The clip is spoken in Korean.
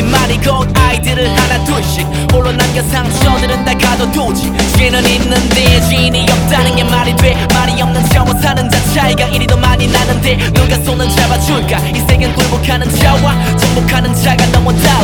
이 말이 곧 아이들을 하나 둘씩 홀로 남겨 상처들은 다 가둬두지. 죄는 있는데 지인이 없다는 게 말이 돼. 말이 없는 자와 사는 자 차이가 이리 더 많이 나는데 누가 손을 잡아줄까. 이 세계는 굴복하는 자와 정복하는 자가 너무 달라.